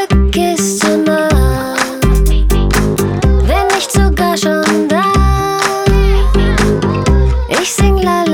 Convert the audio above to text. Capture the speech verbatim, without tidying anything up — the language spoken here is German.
Gehst du nah, wenn nicht sogar schon da. Ich sing la